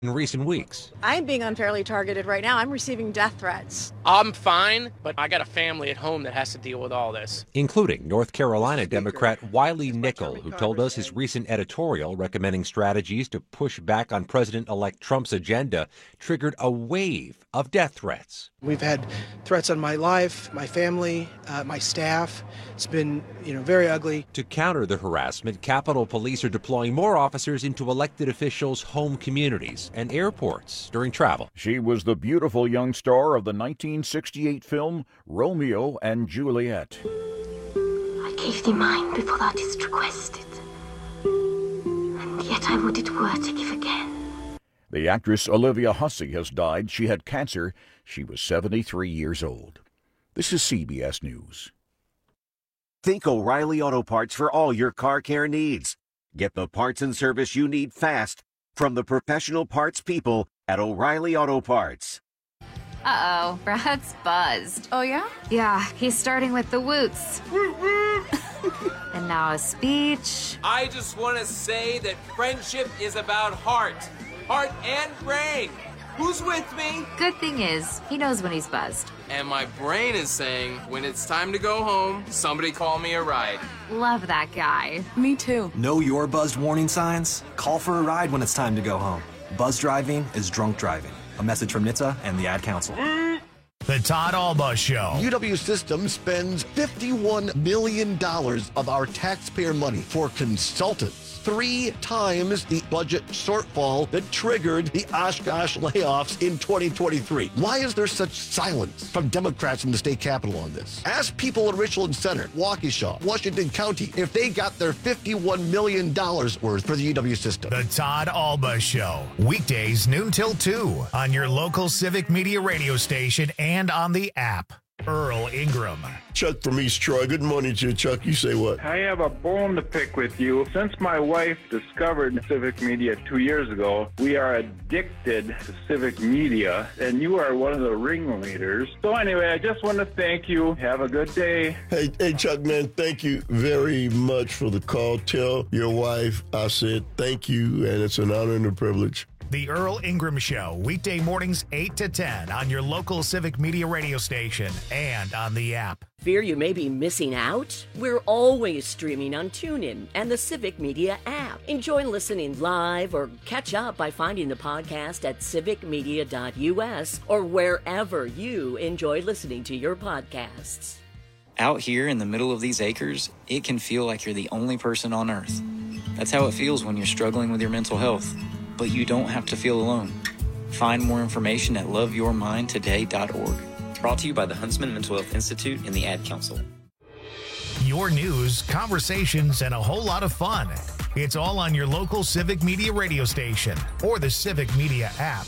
in recent weeks. I'm being unfairly targeted right now. I'm receiving death threats. I'm fine, but I got a family at home that has to deal with all this. Including North Carolina Democrat Wiley Nickel, who told us his recent editorial recommending strategies to push back on President-elect Trump's agenda triggered a wave of death threats. We've had threats on my life, my family, my staff. It's been, very ugly. To counter the harassment, Capitol Police are deploying more officers into elected officials' home communities and airports during travel. She was the beautiful young star of the 1968 film Romeo and Juliet. I gave thee mine before thou didst request it, and yet I would it were to give again. The actress Olivia Hussey has died. She had cancer. She was 73 years old. This is CBS News. Think O'Reilly Auto Parts for all your car care needs. Get the parts and service you need fast from the professional parts people at O'Reilly Auto Parts. Uh-oh, Brad's buzzed. Oh, yeah? Yeah, he's starting with the woots. And now a speech. I just want to say that friendship is about heart and brain. Who's with me? Good thing is, he knows when he's buzzed. And my brain is saying, when it's time to go home, somebody call me a ride. Love that guy. Me too. Know your buzzed warning signs? Call for a ride when it's time to go home. Buzz driving is drunk driving. A message from NHTSA and the Ad Council. The Todd Alba Show. UW Systems spends $51 million of our taxpayer money for consultants. 3 times the budget shortfall that triggered the Oshkosh layoffs in 2023. Why is there such silence from Democrats in the state capitol on this? Ask people in Richland Center, Waukesha, Washington County, if they got their $51 million worth for the UW system. The Todd Alba Show. Weekdays noon till 2 on your local Civic Media radio station and on the app. Earl Ingram. Chuck from East Troy. Good morning to you, Chuck. You say what? I have a bone to pick with you. Since my wife discovered Civic Media 2 years ago, we are addicted to Civic Media, and you are one of the ringleaders. So anyway, I just want to thank you. Have a good day. Hey, Chuck, man, thank you very much for the call. Tell your wife I said thank you, and it's an honor and a privilege. The Earl Ingram Show, weekday mornings 8 to 10 on your local Civic Media radio station and on the app. Fear you may be missing out? We're always streaming on TuneIn and the Civic Media app. Enjoy listening live or catch up by finding the podcast at civicmedia.us or wherever you enjoy listening to your podcasts. Out here in the middle of these acres, it can feel like you're the only person on earth. That's how it feels when you're struggling with your mental health. But you don't have to feel alone. Find more information at loveyourmindtoday.org. Brought to you by the Huntsman Mental Health Institute and the Ad Council. Your news, conversations, and a whole lot of fun. It's all on your local Civic Media radio station or the Civic Media app.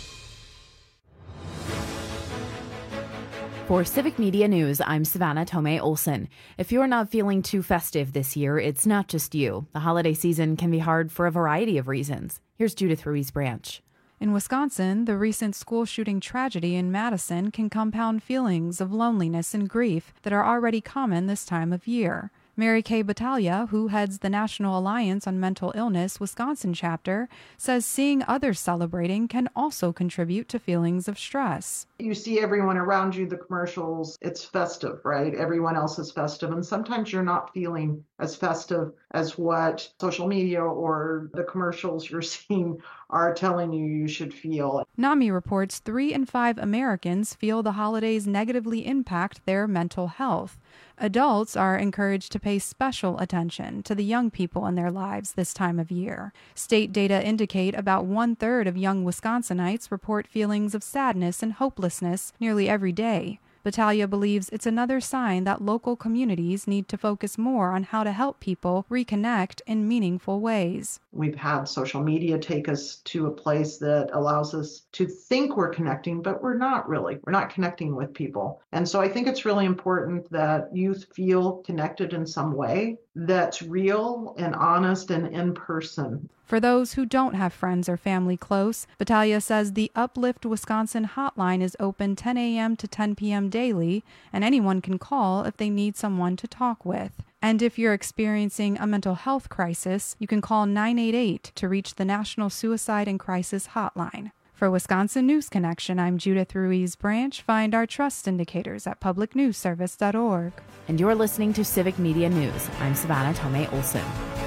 For Civic Media News, I'm Savannah Tomei Olson. If you're not feeling too festive this year, it's not just you. The holiday season can be hard for a variety of reasons. Here's Judith Ruiz Branch. In Wisconsin, the recent school shooting tragedy in Madison can compound feelings of loneliness and grief that are already common this time of year. Mary Kay Battaglia, who heads the National Alliance on Mental Illness Wisconsin chapter, says seeing others celebrating can also contribute to feelings of stress. You see everyone around you, the commercials, it's festive, right? Everyone else is festive. And sometimes you're not feeling as festive as what social media or the commercials you're seeing are telling you should feel. NAMI reports 3 in 5 Americans feel the holidays negatively impact their mental health. Adults are encouraged to pay special attention to the young people in their lives this time of year. State data indicate about 1/3 of young Wisconsinites report feelings of sadness and hopelessness nearly every day. Battaglia believes it's another sign that local communities need to focus more on how to help people reconnect in meaningful ways. We've had social media take us to a place that allows us to think we're connecting, but we're not really. We're not connecting with people. And so I think it's really important that youth feel connected in some way that's real and honest and in person. For those who don't have friends or family close, Battaglia says the Uplift Wisconsin hotline is open 10 a.m. to 10 p.m. daily, and anyone can call if they need someone to talk with. And if you're experiencing a mental health crisis, you can call 988 to reach the National Suicide and Crisis Hotline. For Wisconsin News Connection, I'm Judith Ruiz Branch. Find our trust indicators at publicnewsservice.org. And you're listening to Civic Media News. I'm Savannah Tomei Olson.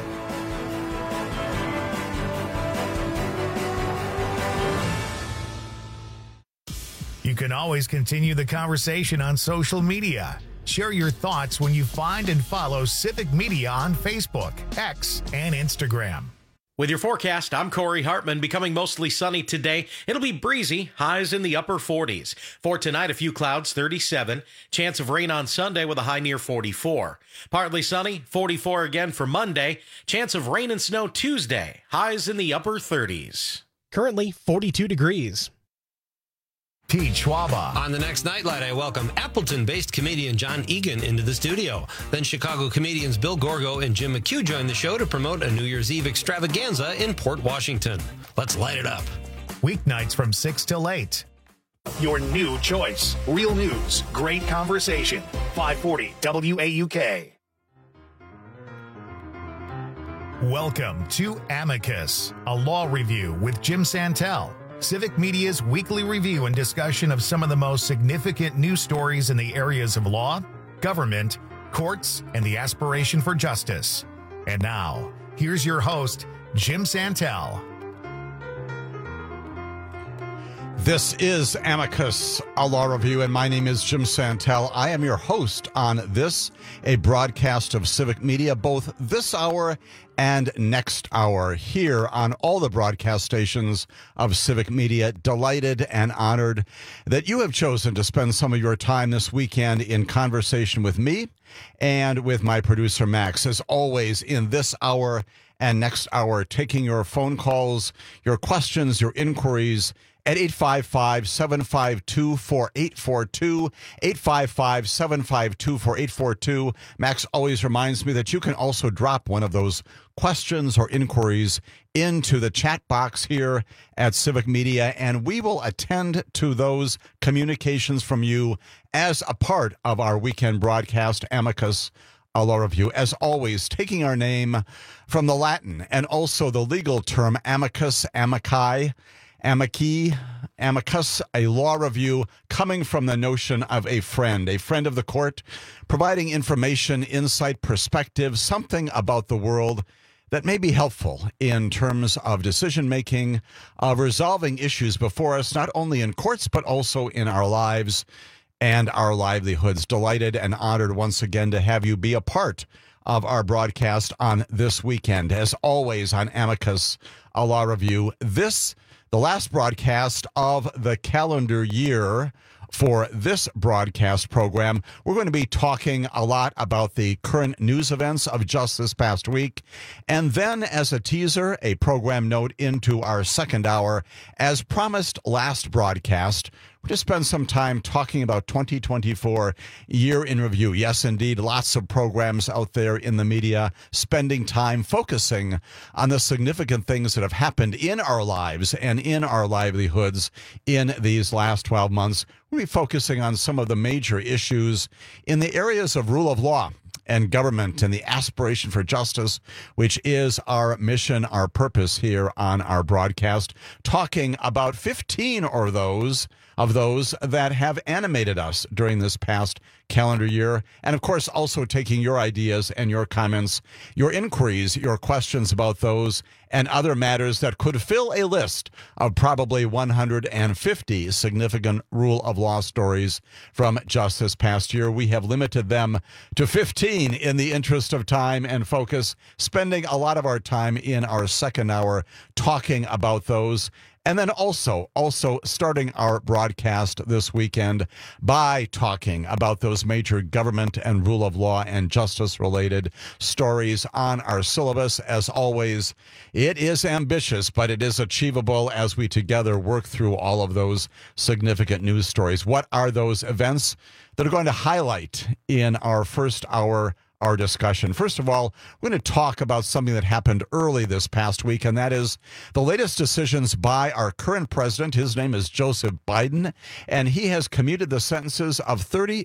You can always continue the conversation on social media. Share your thoughts when you find and follow Civic Media on Facebook, X, and Instagram. With your forecast, I'm Corey Hartman. Becoming mostly sunny today. It'll be breezy, highs in the upper 40s. For tonight, a few clouds, 37. Chance of rain on Sunday with a high near 44. Partly sunny, 44 again for Monday. Chance of rain and snow Tuesday. Highs in the upper 30s. Currently 42 degrees. Pete Schwaba. On the next Nightlight, I welcome Appleton-based comedian John Egan into the studio. Then Chicago comedians Bill Gorgo and Jim McHugh join the show to promote a New Year's Eve extravaganza in Port Washington. Let's light it up. Weeknights from 6 till 8. Your new choice. Real news. Great conversation. 540 WAUK. Welcome to Amicus, a law review with Jim Santel. Civic Media's weekly review and discussion of some of the most significant news stories in the areas of law, government, courts, and the aspiration for justice. And now, here's your host, Jim Santel. This is Amicus, a law review, and my name is Jim Santel. I am your host on this, a broadcast of Civic Media, both this hour and next hour, here on all the broadcast stations of Civic Media. Delighted and honored that you have chosen to spend some of your time this weekend in conversation with me and with my producer, Max. As always, in this hour and next hour, taking your phone calls, your questions, your inquiries, at 855-752-4842, 855-752-4842. Max always reminds me that you can also drop one of those questions or inquiries into the chat box here at Civic Media, and we will attend to those communications from you as a part of our weekend broadcast, Amicus, a law review. As always, taking our name from the Latin and also the legal term amicus, amici, amicus, a law review coming from the notion of a friend of the court, providing information, insight, perspective, something about the world that may be helpful in terms of decision-making, of resolving issues before us, not only in courts, but also in our lives and our livelihoods. Delighted and honored once again to have you be a part of our broadcast on this weekend. As always on Amicus, a law review, this the last broadcast of the calendar year for this broadcast program. We're going to be talking a lot about the current news events of just this past week. And then, as a teaser, a program note into our second hour. As promised last broadcast, we're going to spend some time talking about 2024 year in review. Yes, indeed, lots of programs out there in the media spending time focusing on the significant things that have happened in our lives and in our livelihoods in these last 12 months. We'll be focusing on some of the major issues in the areas of rule of law and government and the aspiration for justice, which is our mission, our purpose here on our broadcast, talking about 15 of those that have animated us during this past calendar year. And of course, also taking your ideas and your comments, your inquiries, your questions about those and other matters that could fill a list of probably 150 significant rule of law stories from just this past year. We have limited them to 15 in the interest of time and focus, spending a lot of our time in our second hour talking about those. And then also starting our broadcast this weekend by talking about those major government and rule of law and justice related stories on our syllabus. As always, it is ambitious, but it is achievable as we together work through all of those significant news stories. What are those events that are going to highlight in our first hour our discussion. First of all, we're going to talk about something that happened early this past week, and that is the latest decisions by our current president. His name is Joseph Biden, and he has commuted the sentences of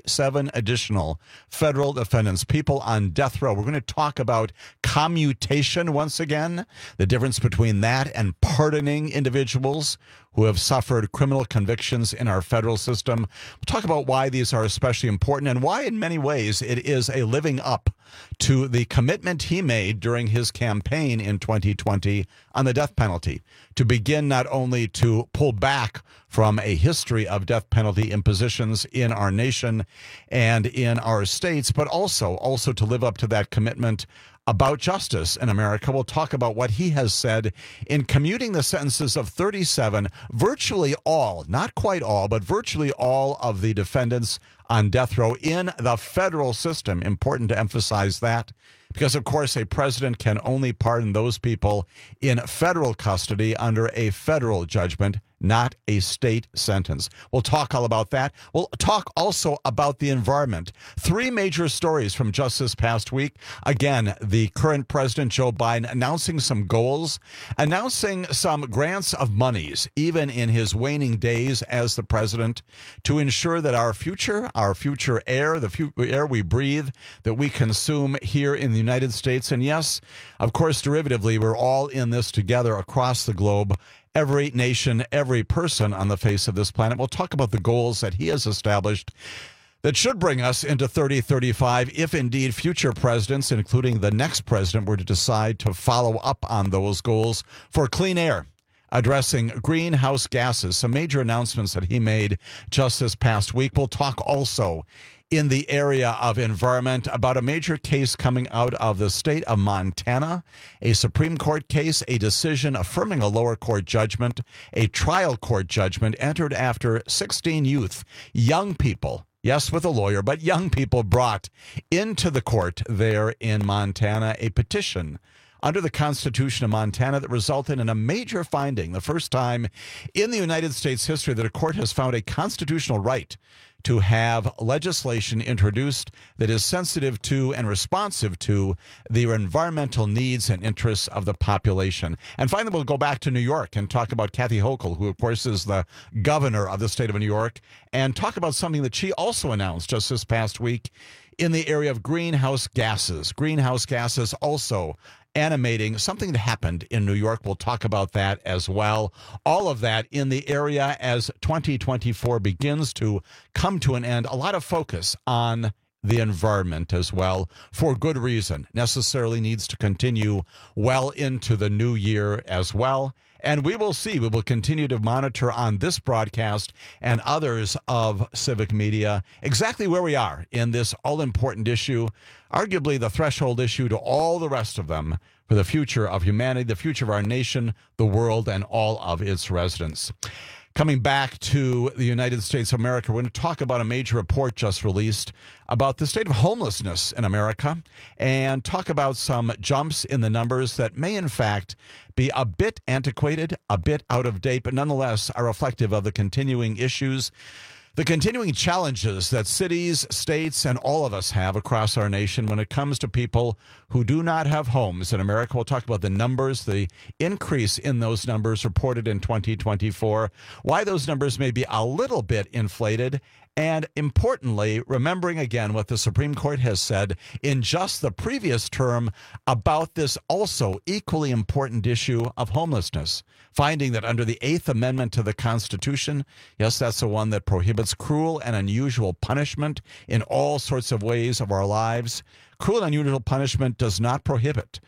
37 additional federal defendants, people on death row. We're going to talk about commutation once again, the difference between that and pardoning individuals who have suffered criminal convictions in our federal system. We'll talk about why these are especially important and why, in many ways, it is a living up to the commitment he made during his campaign in 2020 on the death penalty, to begin not only to pull back from a history of death penalty impositions in our nation and in our states, but also to live up to that commitment about justice in America. We'll talk about what he has said in commuting the sentences of 37, virtually all, not quite all, but virtually all of the defendants on death row in the federal system. Important to emphasize that, because, of course, a president can only pardon those people in federal custody under a federal judgment, not a state sentence. We'll talk all about that. We'll talk also about the environment. 3 major stories from just this past week. Again, the current president, Joe Biden, announcing some goals, announcing some grants of monies, even in his waning days as the president, to ensure that our future air, the air we breathe, that we consume here in the United States, and yes, of course, derivatively, we're all in this together across the globe. Every nation, every person on the face of this planet. We'll talk about the goals that he has established that should bring us into 3035 if indeed future presidents, including the next president, were to decide to follow up on those goals for clean air, addressing greenhouse gases, some major announcements that he made just this past week. We'll talk also in the area of environment about a major case coming out of the state of Montana, a Supreme Court case, a decision affirming a lower court judgment, a trial court judgment entered after 16 youth, young people, yes, with a lawyer, but young people brought into the court there in Montana a petition under the Constitution of Montana that resulted in a major finding, the first time in the United States history that a court has found a constitutional right to have legislation introduced that is sensitive to and responsive to the environmental needs and interests of the population. And finally, we'll go back to New York and talk about Kathy Hochul, who, of course, is the governor of the state of New York, and talk about something that she also announced just this past week in the area of greenhouse gases. Greenhouse gases also animating something that happened in New York. We'll talk about that as well. All of that in the area as 2024 begins to come to an end. A lot of focus on the environment as well, for good reason. Necessarily needs to continue well into the new year as well. And we will see. We will continue to monitor on this broadcast and others of Civic Media exactly where we are in this all-important issue, arguably the threshold issue to all the rest of them for the future of humanity, the future of our nation, the world, and all of its residents. Coming back to the United States of America, we're going to talk about a major report just released about the state of homelessness in America and talk about some jumps in the numbers that may, in fact, be a bit antiquated, a bit out of date, but nonetheless are reflective of the continuing issues, the continuing challenges that cities, states, and all of us have across our nation when it comes to people who do not have homes in America. We'll talk about the numbers, the increase in those numbers reported in 2024, why those numbers may be a little bit inflated, and importantly, remembering again what the Supreme Court has said in just the previous term about this also equally important issue of homelessness, finding that under the 8th Amendment to the Constitution, yes, that's the one that prohibits cruel and unusual punishment in all sorts of ways of our lives. Cruel and unusual punishment does not prohibit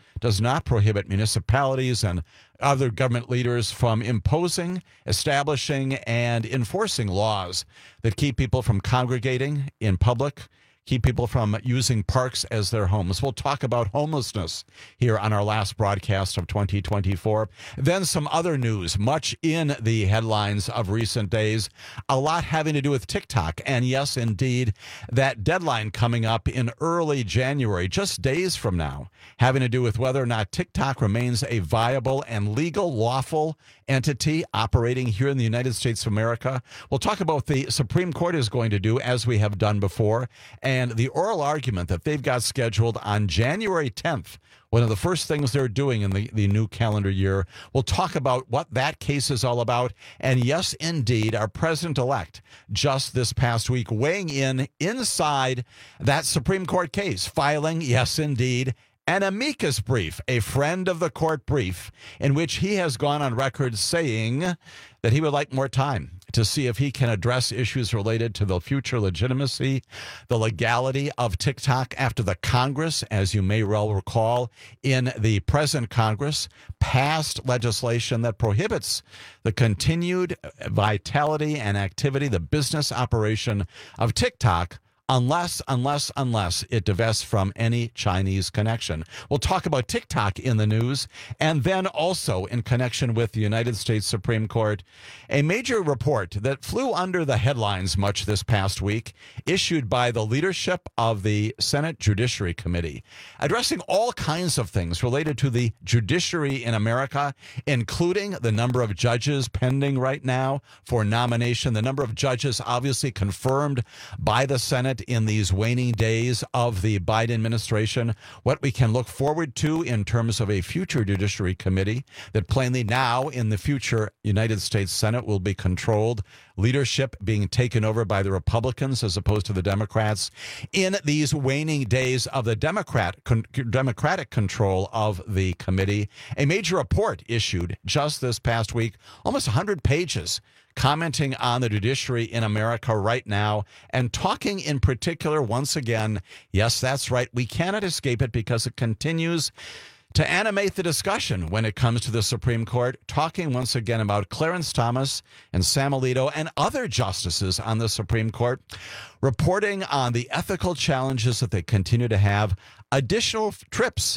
municipalities and other government leaders from imposing, establishing, and enforcing laws that keep people from congregating in public, keep people from using parks as their homes. We'll talk about homelessness here on our last broadcast of 2024. Then some other news, much in the headlines of recent days, a lot having to do with TikTok. And yes, indeed, that deadline coming up in early January, just days from now, having to do with whether or not TikTok remains a viable and legal, lawful entity operating here in the United States of America. We'll talk about what the Supreme Court is going to do, as we have done before, And the oral argument that they've got scheduled on January 10th, one of the first things they're doing in the new calendar year, we'll talk about what that case is all about. And yes, indeed, our president-elect just this past week weighing in inside that Supreme Court case, filing, yes, indeed, an amicus brief, a friend of the court brief, in which he has gone on record saying that he would like more time to see if he can address issues related to the future legitimacy, the legality of TikTok after the Congress, as you may well recall, in the present Congress, passed legislation that prohibits the continued vitality and activity, the business operation of TikTok, unless it divests from any Chinese connection. We'll talk about TikTok in the news, and then also in connection with the United States Supreme Court, a major report that flew under the headlines much this past week, issued by the leadership of the Senate Judiciary Committee, addressing all kinds of things related to the judiciary in America, including the number of judges pending right now for nomination, the number of judges obviously confirmed by the Senate in these waning days of the Biden administration, what we can look forward to in terms of a future Judiciary Committee that plainly now in the future United States Senate will be controlled, leadership being taken over by the Republicans as opposed to the Democrats in these waning days of the Democratic control of the committee. A major report issued just this past week, almost 100 pages, commenting on the judiciary in America right now and talking in particular, once again, yes, that's right, we cannot escape it because it continues to animate the discussion when it comes to the Supreme Court, talking once again about Clarence Thomas and Sam Alito and other justices on the Supreme Court, reporting on the ethical challenges that they continue to have, additional trips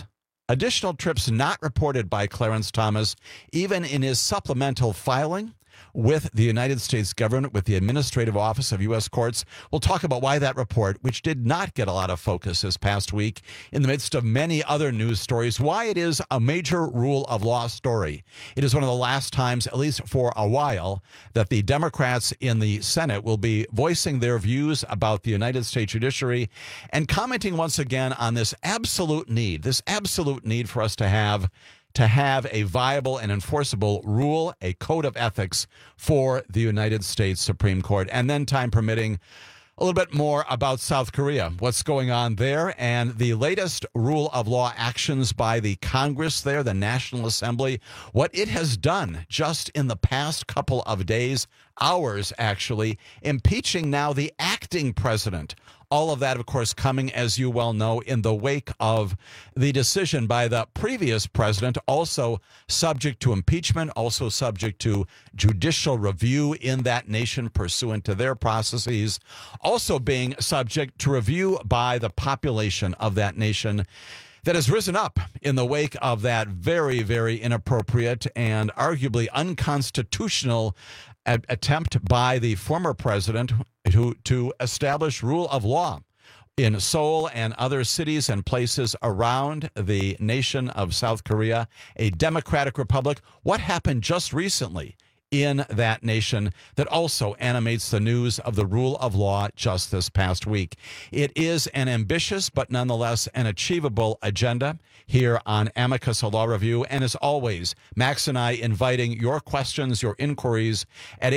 not reported by Clarence Thomas, even in his supplemental filing with the United States government, with the Administrative Office of U.S. Courts. We'll talk about why that report, which did not get a lot of focus this past week in the midst of many other news stories, why it is a major rule of law story. It is one of the last times, at least for a while, that the Democrats in the Senate will be voicing their views about the United States judiciary and commenting once again on this absolute need for us to have a viable and enforceable rule, a code of ethics for the United States Supreme Court. And then, time permitting, a little bit more about South Korea, what's going on there, and the latest rule of law actions by the Congress there, the National Assembly, what it has done just in the past couple of days, hours actually, impeaching now the acting president. All of that, of course, coming, as you well know, in the wake of the decision by the previous president, also subject to impeachment, also subject to judicial review in that nation pursuant to their processes, also being subject to review by the population of that nation that has risen up in the wake of that very, very inappropriate and arguably unconstitutional attempt by the former president to establish rule of law in Seoul and other cities and places around the nation of South Korea, a democratic republic. What happened just recently in that nation that also animates the news of the rule of law just this past week? It is an ambitious but nonetheless an achievable agenda here on Amicus, a Law Review. And as always, Max and I inviting your questions, your inquiries at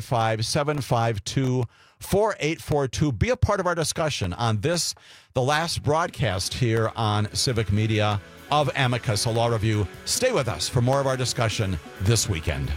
855-752-4842. Be a part of our discussion on this, the last broadcast here on Civic Media of Amicus, a Law Review. Stay with us for more of our discussion this weekend.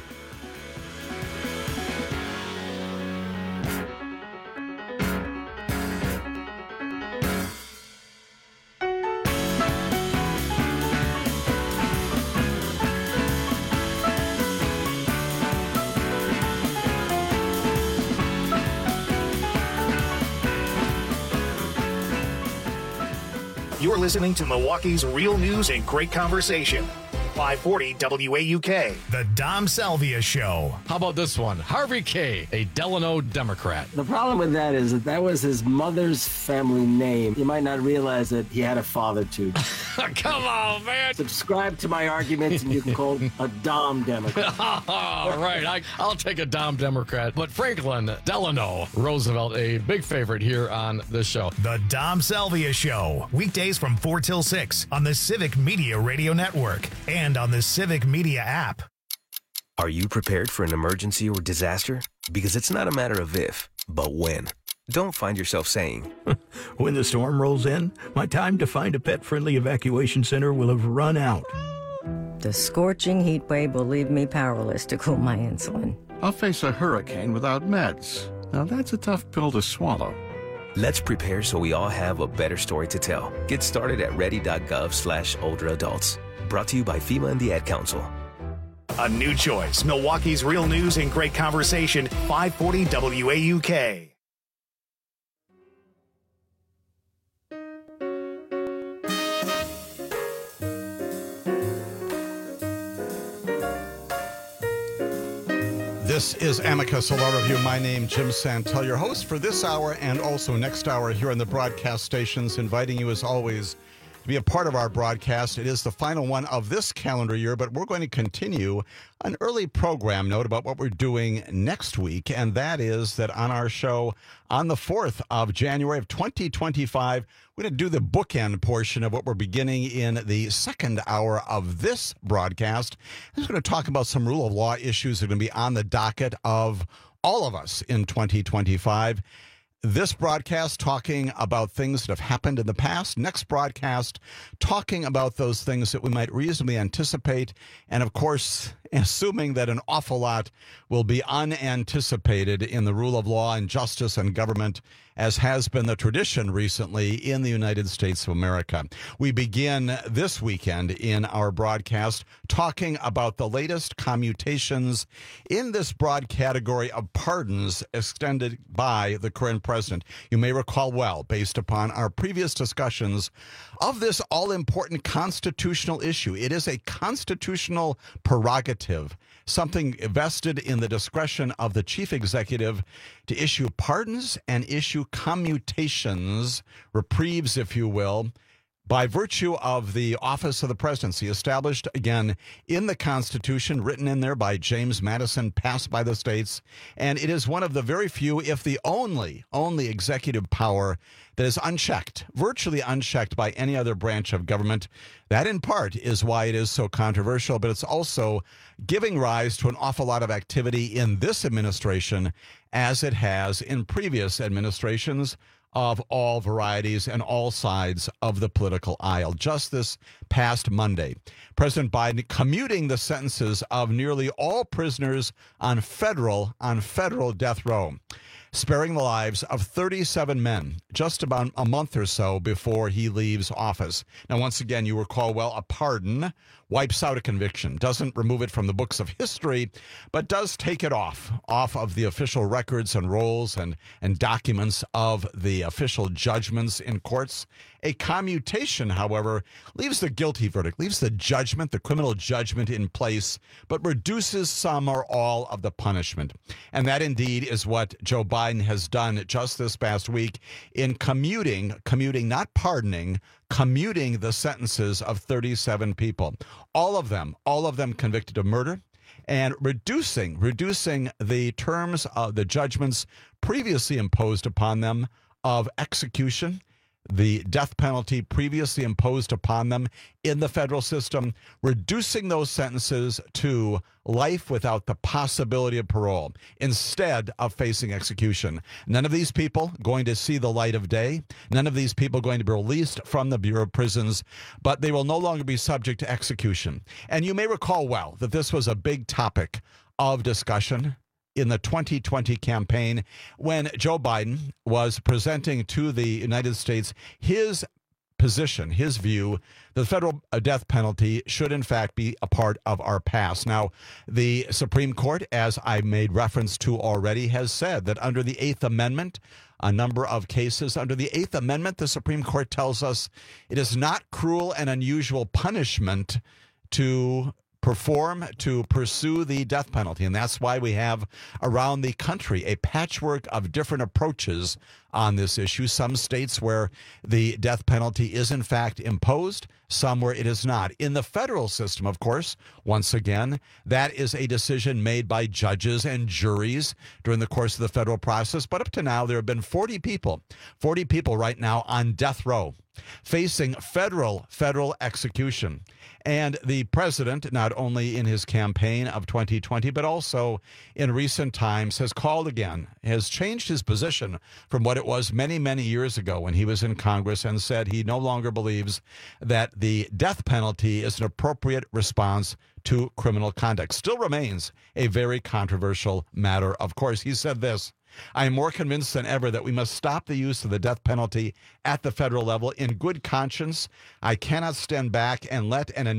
You're listening to Milwaukee's real news and great conversation 540 WAUK. The Dom Salvia Show. How about this one? Harvey K., a Delano Democrat. The problem with that is that was his mother's family name. You might not realize that he had a father, too. Come on, man. Subscribe to my arguments and you can call a Dom Democrat. All right, I'll take a Dom Democrat. But Franklin Delano Roosevelt, a big favorite here on this show. The Dom Salvia Show. Weekdays from 4 till 6 on the Civic Media Radio Network and on the Civic Media app. Are you prepared for an emergency or disaster? Because it's not a matter of if, but when. Don't find yourself saying, when the storm rolls in, my time to find a pet-friendly evacuation center will have run out. The scorching heat wave will leave me powerless to cool my insulin. I'll face a hurricane without meds. Now that's a tough pill to swallow. Let's prepare so we all have a better story to tell. Get started at ready.gov/older adults. Brought to you by FEMA and the Ad Council. A new choice. Milwaukee's real news and great conversation. 540 WAUK. This is Amicus, a law review. My name, Jim Santel, your host for this hour and also next hour here on the broadcast stations, inviting you as always to be a part of our broadcast. It is the final one of this calendar year, but we're going to continue an early program note about what we're doing next week, and that is that on our show on the 4th of January of 2025, we're going to do the bookend portion of what we're beginning in the second hour of this broadcast. I'm going to talk about some rule of law issues that are going to be on the docket of all of us in 2025. This broadcast talking about things that have happened in the past. Next broadcast talking about those things that we might reasonably anticipate. And of course, assuming that an awful lot will be unanticipated in the rule of law and justice and government, as has been the tradition recently in the United States of America. We begin this weekend in our broadcast talking about the latest commutations in this broad category of pardons extended by the current president. You may recall well, based upon our previous discussions of this all-important constitutional issue. It is a constitutional prerogative, something vested in the discretion of the chief executive to issue pardons and issue commutations, reprieves, if you will, by virtue of the office of the presidency, established, again, in the Constitution, written in there by James Madison, passed by the states. And it is one of the very few, if the only executive power that is unchecked, virtually unchecked by any other branch of government. That, in part, is why it is so controversial, but it's also giving rise to an awful lot of activity in this administration, as it has in previous administrations of all varieties and all sides of the political aisle. Just this past Monday, President Biden commuting the sentences of nearly all prisoners on federal death row, sparing the lives of 37 men just about a month or so before he leaves office. Now, once again, you recall well, a pardon wipes out a conviction, doesn't remove it from the books of history, but does take it off of the official records and rolls and documents of the official judgments in courts. A commutation, however, leaves the guilty verdict, leaves the judgment, the criminal judgment in place, but reduces some or all of the punishment. And that indeed is what Joe Biden has done just this past week in commuting, not pardoning, commuting the sentences of 37 people. All of them convicted of murder, and reducing the terms of the judgments previously imposed upon them of execution, the death penalty previously imposed upon them in the federal system, reducing those sentences to life without the possibility of parole instead of facing execution. None of these people going to see the light of day. None of these people going to be released from the Bureau of Prisons, but they will no longer be subject to execution. And you may recall well that this was a big topic of discussion in the 2020 campaign when Joe Biden was presenting to the United States his position, his view, the federal death penalty should in fact be a part of our past. Now, the Supreme Court, as I made reference to already, has said that under the Eighth Amendment, a number of cases under the Eighth Amendment, the Supreme Court tells us it is not cruel and unusual punishment to pursue the death penalty. And that's why we have around the country a patchwork of different approaches on this issue. Some states where the death penalty is in fact imposed, some where it is not. In the federal system, of course, once again, that is a decision made by judges and juries during the course of the federal process. But up to now, there have been 40 people right now on death row facing federal execution. And the president, not only in his campaign of 2020, but also in recent times, has changed his position from what it was many, many years ago when he was in Congress, and said he no longer believes that the death penalty is an appropriate response to criminal conduct. Still remains a very controversial matter. Of course, he said this: I am more convinced than ever that we must stop the use of the death penalty at the federal level. In good conscience, I cannot stand back and let a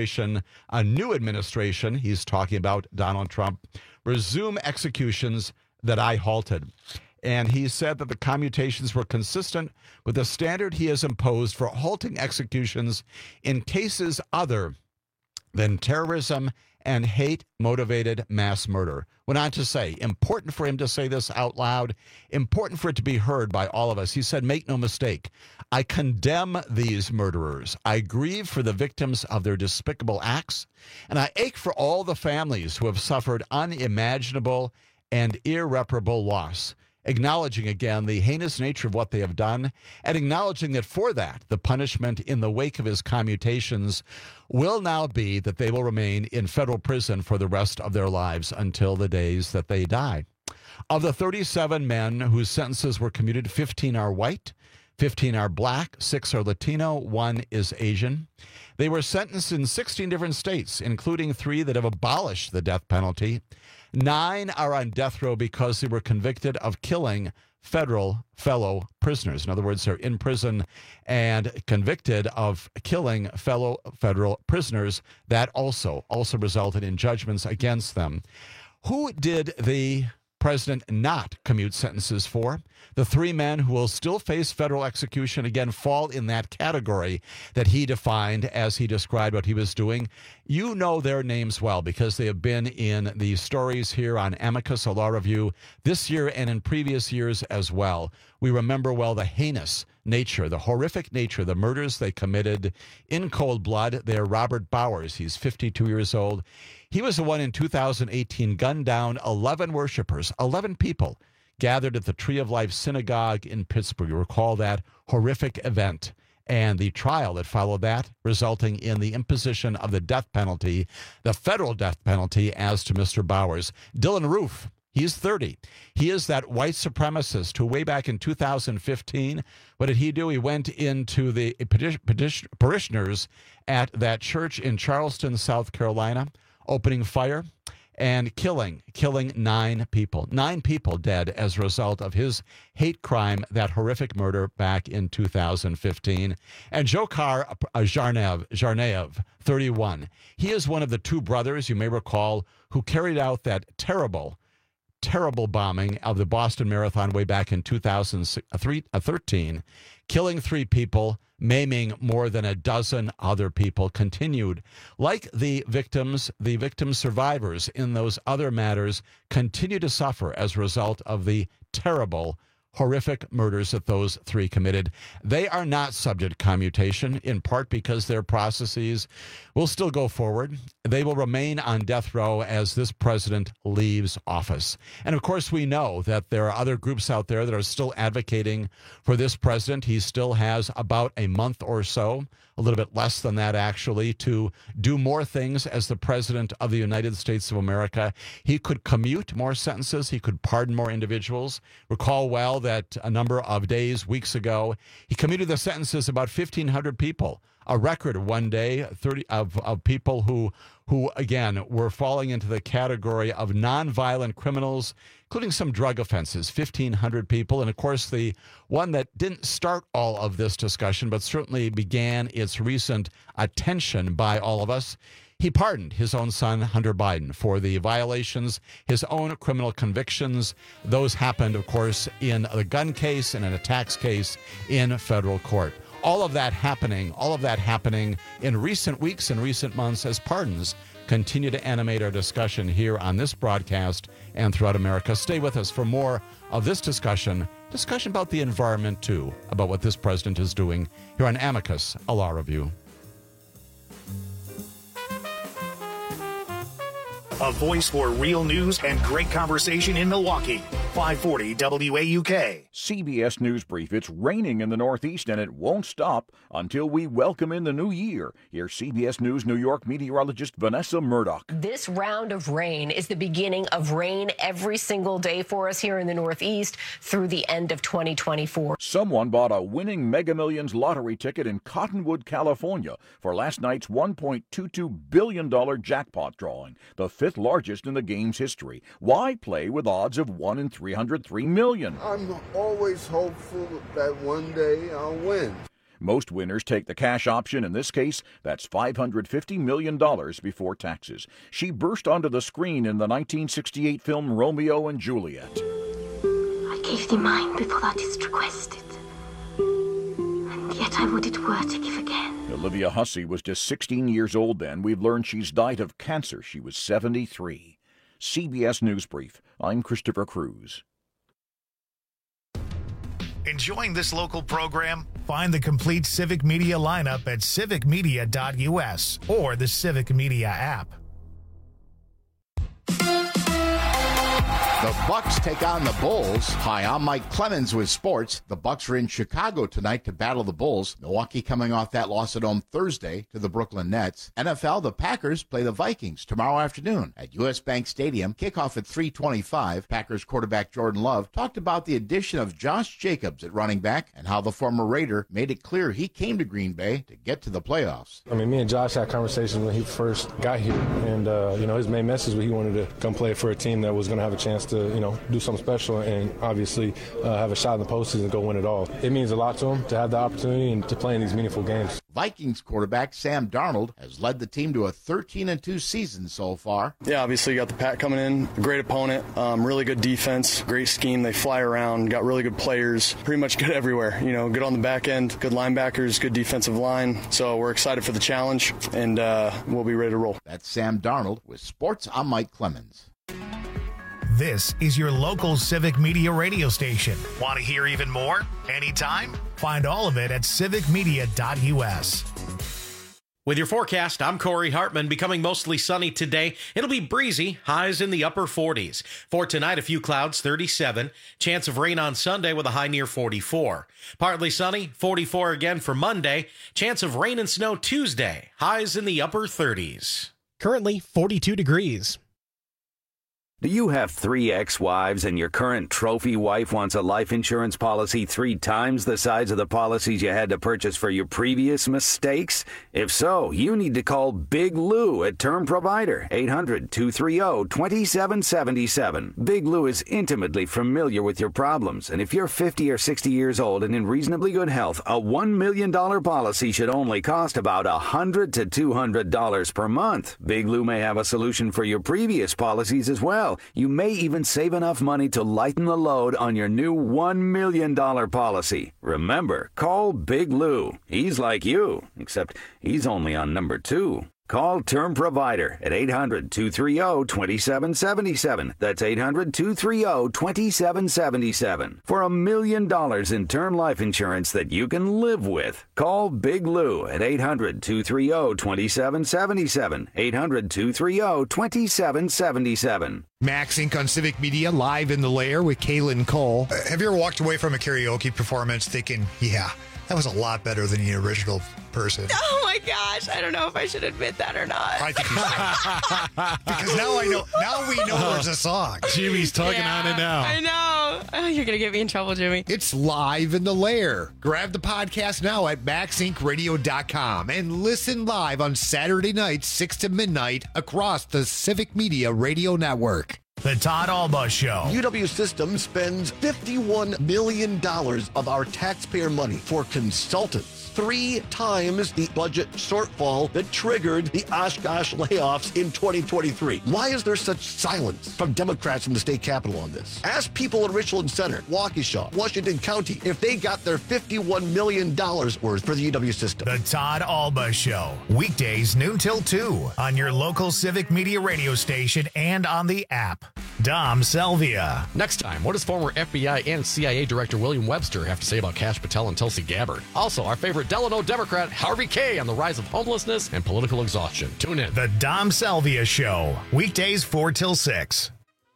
new administration, he's talking about Donald Trump, resume executions that I halted. And he said that the commutations were consistent with the standard he has imposed for halting executions in cases other than terrorism and hate-motivated mass murder. Went on to say, important for him to say this out loud, important for it to be heard by all of us. He said, make no mistake, I condemn these murderers. I grieve for the victims of their despicable acts, and I ache for all the families who have suffered unimaginable and irreparable loss. Acknowledging again the heinous nature of what they have done, and acknowledging that for that, the punishment in the wake of his commutations will now be that they will remain in federal prison for the rest of their lives until the days that they die. Of the 37 men whose sentences were commuted, 15 are white, 15 are black, 6 are Latino, 1 is Asian. They were sentenced in 16 different states, including 3 that have abolished the death penalty. 9 are on death row because they were convicted of killing fellow prisoners. In other words, they're in prison and convicted of killing fellow federal prisoners. That also resulted in judgments against them. Who did the president not commute sentences for? The 3 men who will still face federal execution, again, fall in that category that he defined as he described what he was doing. You know their names well because they have been in the stories here on Amicus, a law review, this year and in previous years as well. We remember well the heinous nature, the horrific nature, the murders they committed in cold blood. They're Robert Bowers. He's 52 years old. He was the one in 2018 gunned down 11 worshipers, 11 people gathered at the Tree of Life Synagogue in Pittsburgh. You recall that horrific event and the trial that followed that, resulting in the imposition of the death penalty, the federal death penalty, as to Mr. Bowers. Dylan Roof, he's 30. He is that white supremacist who way back in 2015, what did he do? He went into the parishioners at that church in Charleston, South Carolina, opening fire and killing 9 people. 9 people dead as a result of his hate crime, that horrific murder back in 2015. And Dzhokhar Tsarnaev, 31. He is one of the 2 brothers, you may recall, who carried out that terrible bombing of the Boston Marathon way back in 2013, killing 3 people, maiming more than a dozen other people. Continued, like the victims survivors in those other matters continue to suffer as a result of the terrible, horrific murders that those 3 committed. They are not subject to commutation, in part because their processes will still go forward. They will remain on death row as this president leaves office. And of course, we know that there are other groups out there that are still advocating for this president. He still has about a month or so, a little bit less than that actually, to do more things as the president of the United States of America. He could commute more sentences. He could pardon more individuals. Recall well that a number of days, weeks ago, he commuted the sentences of about 1,500 people. A record one day, 30 of people who again were falling into the category of nonviolent criminals, including some drug offenses. 1,500 people, and of course the one that didn't start all of this discussion, but certainly began its recent attention by all of us. He pardoned his own son, Hunter Biden, for the violations, his own criminal convictions. Those happened, of course, in a gun case and in a tax case in federal court. all of that happening in recent weeks and recent months as pardons continue to animate our discussion here on this broadcast and throughout America. Stay with us for more of this discussion about the environment too, about what this president is doing here on Amicus, a law review. A voice for real news and great conversation in Milwaukee. 540 WAUK. CBS News Brief. It's raining in the Northeast, and it won't stop until we welcome in the new year. Here's CBS News New York meteorologist Vanessa Murdoch. This round of rain is the beginning of rain every single day for us here in the Northeast through the end of 2024. Someone bought a winning Mega Millions lottery ticket in Cottonwood, California for last night's $1.22 billion jackpot drawing, the fifth largest in the game's history. Why play with odds of 1 in 303 million? I'm always hopeful that one day I'll win. Most winners take the cash option. In this case, that's $550 million before taxes. She burst onto the screen in the 1968 film Romeo and Juliet. I gave thee mine before thou didst request it, and yet I would it were to give again. Olivia Hussey was just 16 years old then. We've learned she's died of cancer. She was 73. CBS News Brief. I'm Christopher Cruz. Enjoying this local program? Find the complete Civic Media lineup at civicmedia.us or the Civic Media app. The Bucks take on the Bulls. Hi, I'm Mike Clemens with sports. The Bucks are in Chicago tonight to battle the Bulls. Milwaukee coming off that loss at home Thursday to the Brooklyn Nets. NFL, the Packers play the Vikings tomorrow afternoon at U.S. Bank Stadium. Kickoff at 3:25. Packers quarterback Jordan Love talked about the addition of Josh Jacobs at running back and how the former Raider made it clear he came to Green Bay to get to the playoffs. I mean, me and Josh had conversations when he first got here, and his main message was he wanted to come play for a team that was going to have a chance to, do something special and obviously have a shot in the postseason and go win it all. It means a lot to him to have the opportunity and to play in these meaningful games. Vikings quarterback Sam Darnold has led the team to a 13-2 season so far. Yeah, obviously you got the Pack coming in, a great opponent, really good defense, great scheme. They fly around, got really good players, pretty much good everywhere. Good on the back end, good linebackers, good defensive line. So we're excited for the challenge, and we'll be ready to roll. That's Sam Darnold with Sports. I'm Mike Clemens. This is your local Civic Media radio station. Want to hear even more? Anytime? Find all of it at civicmedia.us. With your forecast, I'm Corey Hartman. Becoming mostly sunny today. It'll be breezy, highs in the upper 40s. For tonight, a few clouds, 37. Chance of rain on Sunday with a high near 44. Partly sunny, 44 again for Monday. Chance of rain and snow Tuesday. Highs in the upper 30s. Currently 42 degrees. Do you have 3 ex-wives and your current trophy wife wants a life insurance policy 3 times the size of the policies you had to purchase for your previous mistakes? If so, you need to call Big Lou at Term Provider, 800-230-2777. Big Lou is intimately familiar with your problems, and if you're 50 or 60 years old and in reasonably good health, a $1 million policy should only cost about $100 to $200 per month. Big Lou may have a solution for your previous policies as well. You may even save enough money to lighten the load on your new $1 million policy. Remember, call Big Lou. He's like you, except he's only on number 2. Call Term Provider at 800-230-2777. That's 800-230-2777. For $1 million in term life insurance that you can live with. Call Big Lou at 800-230-2777. 800-230-2777. Max Inc. on Civic Media, live in the lair with Kaylin Cole. Have you ever walked away from a karaoke performance thinking, yeah, that was a lot better than the original person? Oh my gosh, I don't know if I should admit that or not. I think you should. Because now we know there's a song. Jimmy's tugging on it now. I know. Oh, you're going to get me in trouble, Jimmy. It's live in the lair. Grab the podcast now at maxincradio.com and listen live on Saturday nights, 6 to midnight across the Civic Media Radio Network. The Todd Alba Show. UW Systems spends $51 million of our taxpayer money for consultants. 3 times the budget shortfall that triggered the Oshkosh layoffs in 2023. Why is there such silence from Democrats in the state capitol on this? Ask people in Richland Center, Waukesha, Washington County if they got their $51 million worth for the UW system. The Todd Alba Show. Weekdays noon till 2 on your local Civic Media radio station and on the app. Dom Selvia. Next time, what does former FBI and CIA Director William Webster have to say about Kash Patel and Tulsi Gabbard? Also, our favorite Delano Democrat, Harvey Kaye, on the rise of homelessness and political exhaustion. Tune in. The Dom Selvia Show. Weekdays 4 till 6.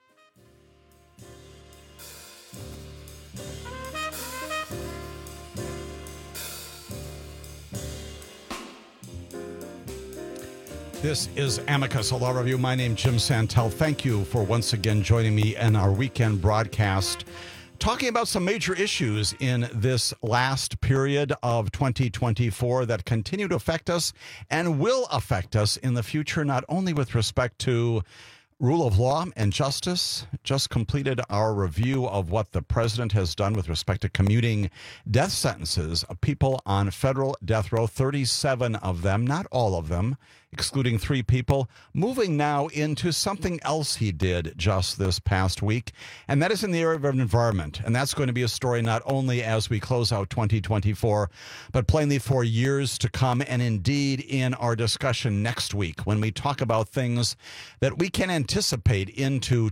This is Amicus, a law review. My name is Jim Santel. Thank you for once again joining me in our weekend broadcast, talking about some major issues in this last period of 2024 that continue to affect us and will affect us in the future, not only with respect to rule of law and justice. Just completed our review of what the president has done with respect to commuting death sentences of people on federal death row, 37 of them, not all of them, excluding 3 people, moving now into something else he did just this past week, and that is in the area of environment. And that's going to be a story not only as we close out 2024, but plainly for years to come, and indeed in our discussion next week when we talk about things that we can anticipate into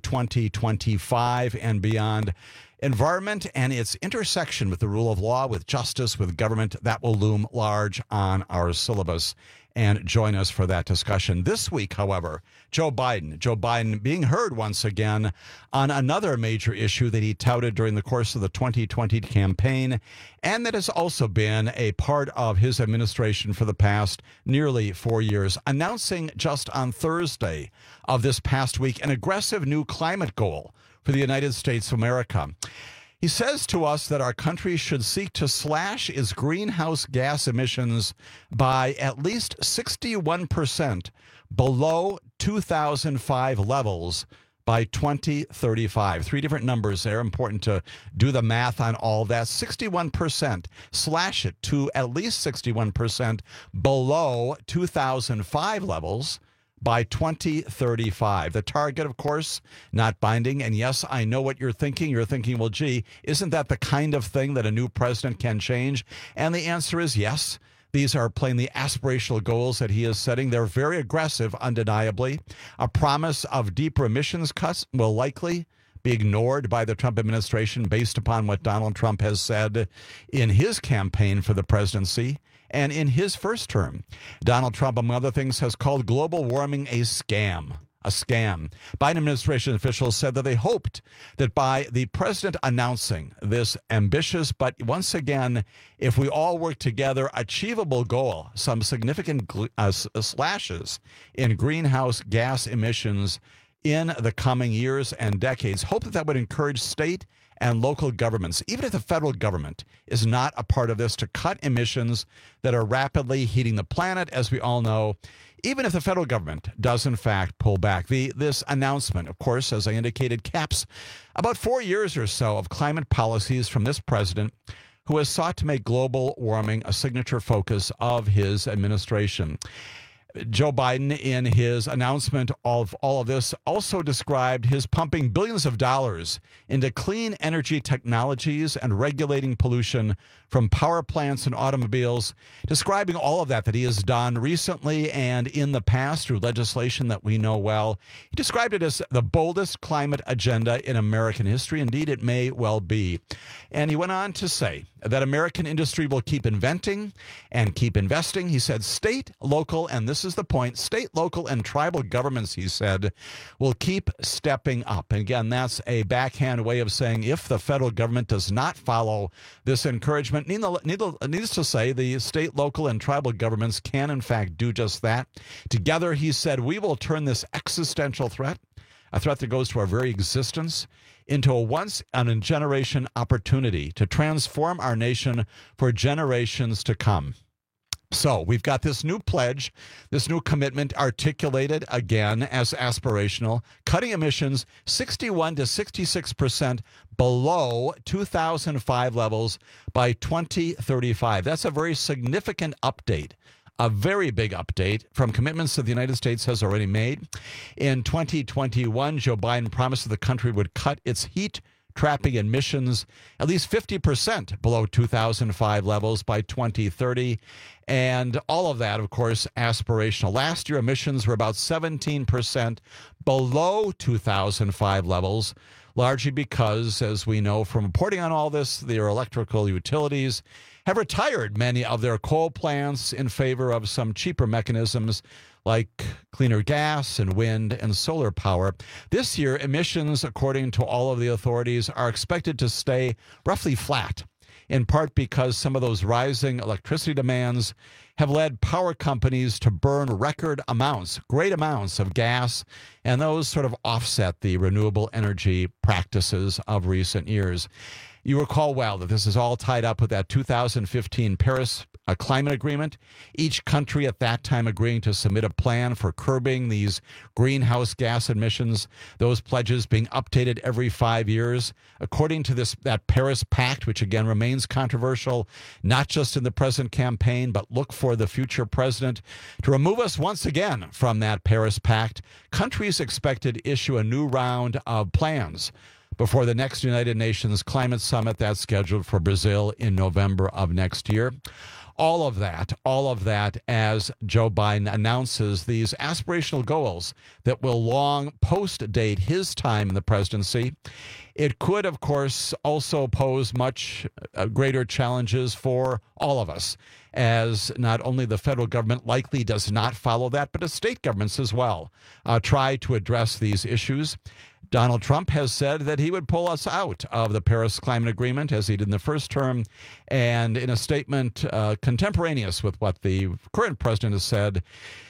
2025 and beyond. Environment and its intersection with the rule of law, with justice, with government, that will loom large on our syllabus. And join us for that discussion. This week, however, Joe Biden being heard once again on another major issue that he touted during the course of the 2020 campaign, and that has also been a part of his administration for the past nearly 4 years, announcing just on Thursday of this past week an aggressive new climate goal for the United States of America. He says to us that our country should seek to slash its greenhouse gas emissions by at least 61% below 2005 levels by 2035. 3 different numbers there. Important to do the math on all that. 61%. Slash it to at least 61% below 2005 levels by 2035. The target, of course, not binding. And yes, I know what you're thinking. You're thinking, well, gee, isn't that the kind of thing that a new president can change? And the answer is yes. These are plainly aspirational goals that he is setting. They're very aggressive, undeniably. A promise of deeper emissions cuts will likely be ignored by the Trump administration based upon what Donald Trump has said in his campaign for the presidency. And in his first term, Donald Trump, among other things, has called global warming a scam. A scam. Biden administration officials said that they hoped that by the president announcing this ambitious, but once again, if we all work together, achievable goal, some significant slashes in greenhouse gas emissions in the coming years and decades, hope that would encourage state and local governments, even if the federal government is not a part of this, to cut emissions that are rapidly heating the planet, as we all know, even if the federal government does in fact pull back. This announcement, of course, as I indicated, caps about 4 years or so of climate policies from this president, who has sought to make global warming a signature focus of his administration. Joe Biden, in his announcement of all of this, also described his pumping billions of dollars into clean energy technologies and regulating pollution from power plants and automobiles, describing all of that he has done recently and in the past through legislation that we know well. He described it as the boldest climate agenda in American history. Indeed, it may well be. And he went on to say that American industry will keep inventing and keep investing. He said state, local, and this is the point, state, local, and tribal governments, he said, will keep stepping up. And again, that's a backhand way of saying if the federal government does not follow this encouragement, needless to say, the state, local, and tribal governments can, in fact, do just that. Together, he said, we will turn this existential threat, a threat that goes to our very existence, into a once-in-a-generation opportunity to transform our nation for generations to come. So we've got this new pledge, this new commitment articulated again as aspirational, cutting emissions 61 to 66% below 2005 levels by 2035. That's a very significant update. A very big update from commitments that the United States has already made. In 2021, Joe Biden promised that the country would cut its heat trapping emissions at least 50% below 2005 levels by 2030. And all of that, of course, aspirational. Last year, emissions were about 17% below 2005 levels, largely because, as we know from reporting on all this, their electrical utilities have retired many of their coal plants in favor of some cheaper mechanisms like cleaner gas and wind and solar power. This year, emissions, according to all of the authorities, are expected to stay roughly flat, in part because some of those rising electricity demands have led power companies to burn record amounts, great amounts of gas, and those sort of offset the renewable energy practices of recent years. You recall well that this is all tied up with that 2015 Paris climate agreement, each country at that time agreeing to submit a plan for curbing these greenhouse gas emissions, those pledges being updated every 5 years. According to that Paris Pact, which again remains controversial, not just in the present campaign, but look for the future president to remove us once again from that Paris Pact, countries expected to issue a new round of plans before the next United Nations Climate Summit that's scheduled for Brazil in November of next year. All of that as Joe Biden announces these aspirational goals that will long post-date his time in the presidency. It could, of course, also pose much greater challenges for all of us, as not only the federal government likely does not follow that, but the state governments as well try to address these issues. Donald Trump has said that he would pull us out of the Paris Climate Agreement, as he did in the first term. And in a statement contemporaneous with what the current president has said,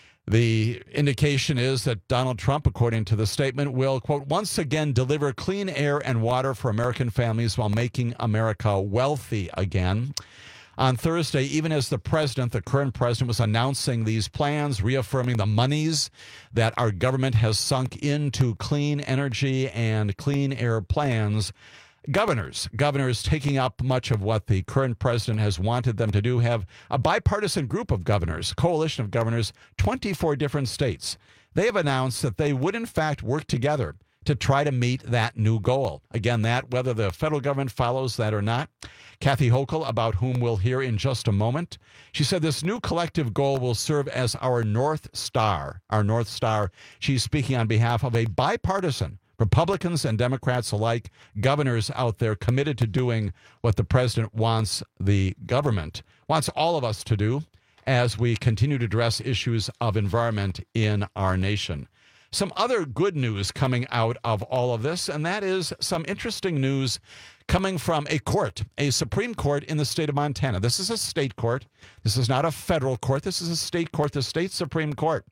the indication is that Donald Trump, according to the statement, will, quote, once again deliver clean air and water for American families while making America wealthy again. On Thursday, even as the current president, was announcing these plans, reaffirming the monies that our government has sunk into clean energy and clean air plans, governors taking up much of what the current president has wanted them to do, have a bipartisan group of governors, coalition of governors, 24 different states. They have announced that they would, in fact, work together to try to meet that new goal. Again, that whether the federal government follows that or not. Kathy Hochul, about whom we'll hear in just a moment, she said this new collective goal will serve as our North Star. Our North Star. She's speaking on behalf of a bipartisan, Republicans and Democrats alike, governors out there committed to doing what the president wants the government, wants all of us to do as we continue to address issues of environment in our nation. Some other good news coming out of all of this, and that is some interesting news coming from a Supreme Court in the state of Montana. This is a state court. This is not a federal court. This is a state court, the state Supreme Court.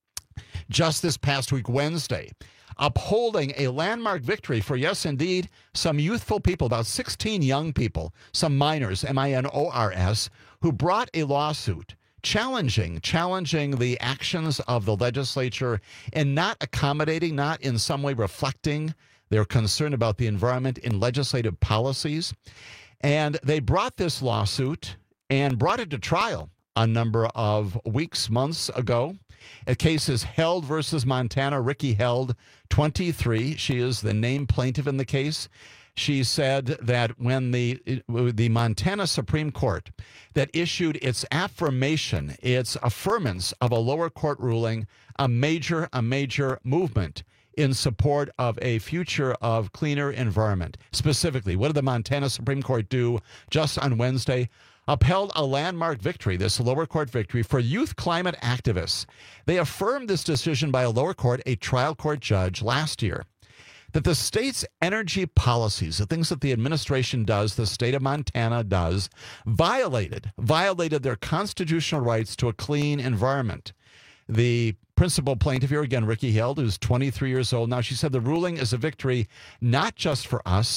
Just this past week, Wednesday, upholding a landmark victory for, yes, indeed, some youthful people, about 16 young people, some minors, minors, who brought a lawsuit challenging the actions of the legislature and not accommodating, not in some way reflecting their concern about the environment in legislative policies. And they brought this lawsuit and brought it to trial a number of weeks, months ago. A case is Held versus Montana. Ricky Held, 23. She is the named plaintiff in the case. She said that when the Montana Supreme Court that issued its affirmance of a lower court ruling, a major movement in support of a future of cleaner environment. Specifically, what did the Montana Supreme Court do just on Wednesday? Upheld a landmark victory, this lower court victory, for youth climate activists. They affirmed this decision by a lower court, a trial court judge, last year, that the state's energy policies, the things that the administration does, the state of Montana does, violated their constitutional rights to a clean environment. The principal plaintiff here, again, Ricky Held, who's 23 years old now, she said the ruling is a victory not just for us,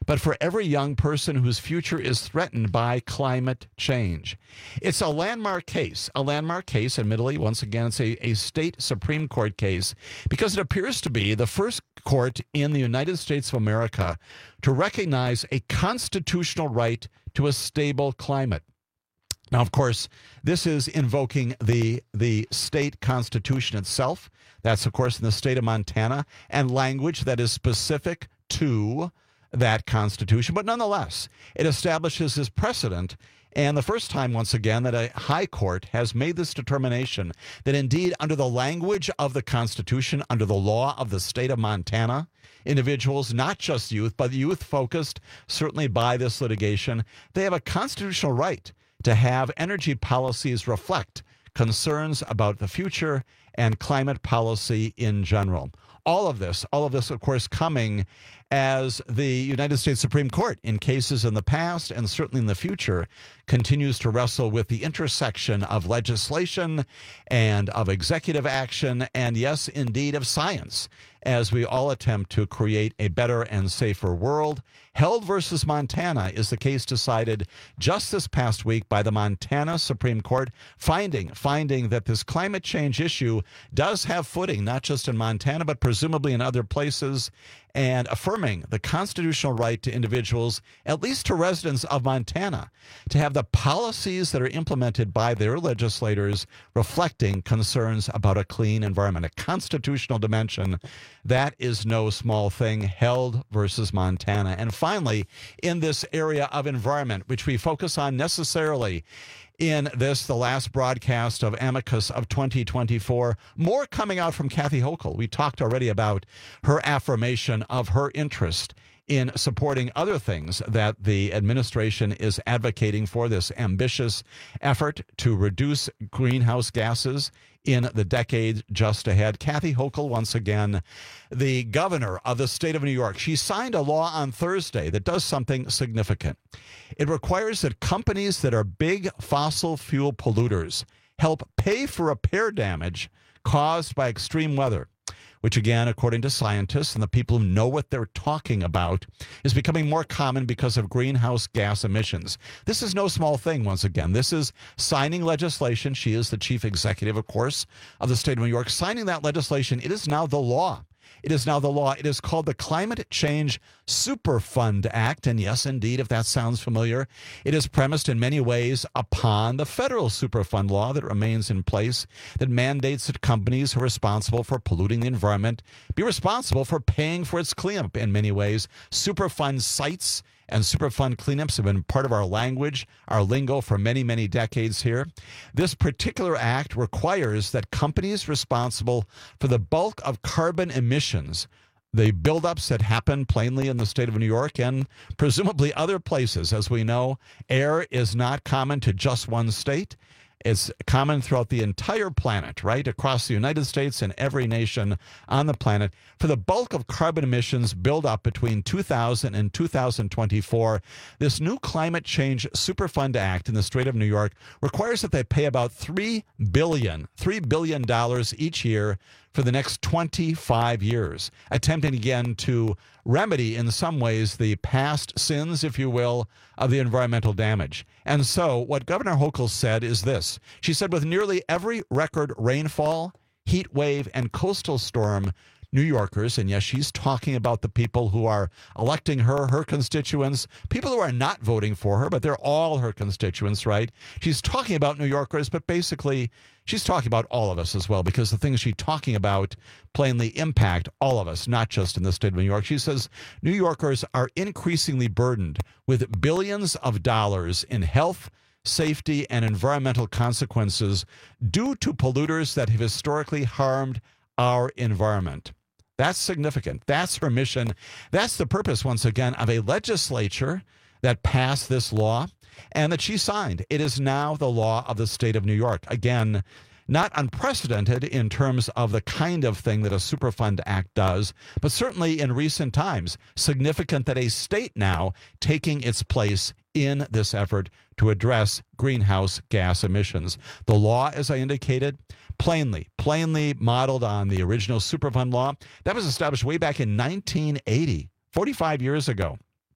but for every young person whose future is threatened by climate change. It's a landmark case, admittedly. Once again, it's a state Supreme Court case because it appears to be the first court in the United States of America to recognize a constitutional right to a stable climate. Now, of course, this is invoking the state constitution itself. That's, of course, in the state of Montana, and language that is specific to that constitution. But nonetheless, it establishes this precedent, and the first time, once again, that a high court has made this determination that indeed, under the language of the Constitution, under the law of the state of Montana, individuals, not just youth, but youth focused certainly by this litigation, they have a constitutional right to have energy policies reflect concerns about the future and climate policy in general. All of this, of course, coming as the United States Supreme Court, in cases in the past and certainly in the future, continues to wrestle with the intersection of legislation and of executive action and, yes, indeed, of science, as we all attempt to create a better and safer world. Held versus Montana is the case decided just this past week by the Montana Supreme Court, finding that this climate change issue does have footing, not just in Montana, but presumably in other places, and affirming the constitutional right to individuals, at least to residents of Montana, to have the policies that are implemented by their legislators reflecting concerns about a clean environment, a constitutional dimension. That is no small thing. Held versus Montana. And finally, in this area of environment, which we focus on necessarily in this, the last broadcast of Amicus of 2024, more coming out from Kathy Hochul. We talked already about her affirmation of her interest in supporting other things that the administration is advocating for, this ambitious effort to reduce greenhouse gases in the decade just ahead. Kathy Hochul, once again, the governor of the state of New York, she signed a law on Thursday that does something significant. It requires that companies that are big fossil fuel polluters help pay for repair damage caused by extreme weather, which, again, according to scientists and the people who know what they're talking about, is becoming more common because of greenhouse gas emissions. This is no small thing, once again. This is signing legislation. She is the chief executive, of course, of the state of New York. Signing that legislation, it is now the law. It is now the law. It is called the Climate Change Superfund Act. And yes, indeed, if that sounds familiar, it is premised in many ways upon the federal Superfund law that remains in place that mandates that companies who are responsible for polluting the environment be responsible for paying for its cleanup in many ways. Superfund sites and Superfund cleanups have been part of our language, our lingo for many, many decades here. This particular act requires that companies responsible for the bulk of carbon emissions, the buildups that happen plainly in the state of New York and presumably other places. As we know, air is not common to just one state. It's common throughout the entire planet, right? Across the United States and every nation on the planet. For the bulk of carbon emissions build up between 2000 and 2024, this new Climate Change Superfund Act in the state of New York requires that they pay about $3 billion each year for the next 25 years, attempting again to remedy in some ways the past sins, if you will, of the environmental damage. And so what Governor Hochul said is this. She said with nearly every record rainfall, heat wave, and coastal storm, New Yorkers, and yes, she's talking about the people who are electing her, her constituents, people who are not voting for her, but they're all her constituents, right? She's talking about New Yorkers, but basically she's talking about all of us as well, because the things she's talking about plainly impact all of us, not just in the state of New York. She says New Yorkers are increasingly burdened with billions of dollars in health, safety, and environmental consequences due to polluters that have historically harmed our environment. That's significant. That's her mission. That's the purpose, once again, of a legislature that passed this law and that she signed. It is now the law of the state of New York. Again, not unprecedented in terms of the kind of thing that a Superfund Act does, but certainly in recent times, significant that a state now taking its place in this effort to address greenhouse gas emissions. The law, as I indicated, plainly modeled on the original Superfund law that was established way back in 1980, 45 years ago.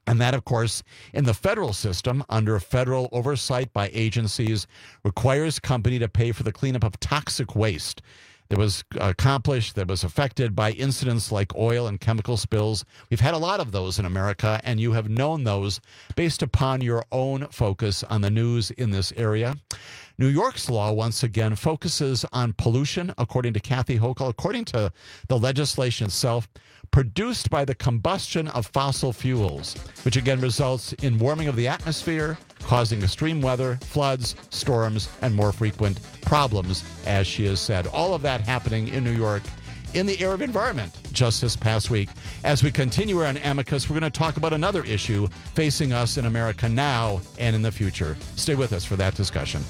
And that, of course, in the federal system, under federal oversight by agencies, requires company to pay for the cleanup of toxic waste that was accomplished, that was affected by incidents like oil and chemical spills. We've had a lot of those in America, and you have known those based upon your own focus on the news in this area. New York's law, once again, focuses on pollution, according to Kathy Hochul, according to the legislation itself, produced by the combustion of fossil fuels, which again results in warming of the atmosphere, causing extreme weather, floods, storms, and more frequent problems, as she has said. All of that happening in New York in the area of environment just this past week. As we continue on Amicus, we're going to talk about another issue facing us in America now and in the future. Stay with us for that discussion.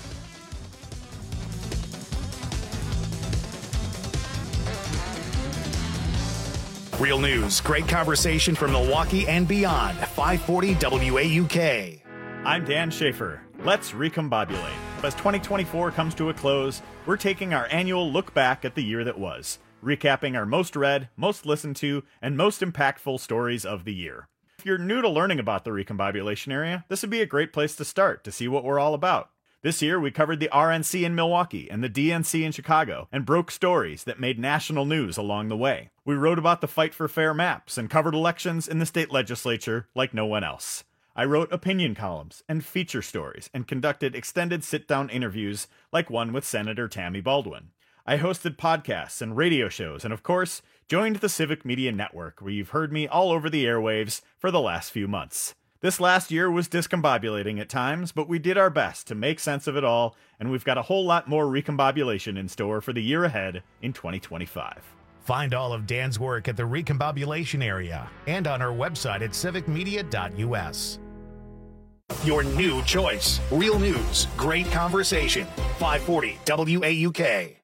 Real news, great conversation from Milwaukee and beyond. 540 WAUK. I'm Dan Schaefer. Let's recombobulate. As 2024 comes to a close, we're taking our annual look back at the year that was, recapping our most read, most listened to, and most impactful stories of the year. If you're new to learning about the recombobulation area, this would be a great place to start to see what we're all about. This year, we covered the RNC in Milwaukee and the DNC in Chicago and broke stories that made national news along the way. We wrote about the fight for fair maps and covered elections in the state legislature like no one else. I wrote opinion columns and feature stories and conducted extended sit-down interviews like one with Senator Tammy Baldwin. I hosted podcasts and radio shows and, of course, joined the Civic Media Network, where you've heard me all over the airwaves for the last few months. This last year was discombobulating at times, but we did our best to make sense of it all, and we've got a whole lot more recombobulation in store for the year ahead in 2025. Find all of Dan's work at the recombobulation area and on our website at civicmedia.us. Your new choice. Real news, great conversation. 540 WAUK.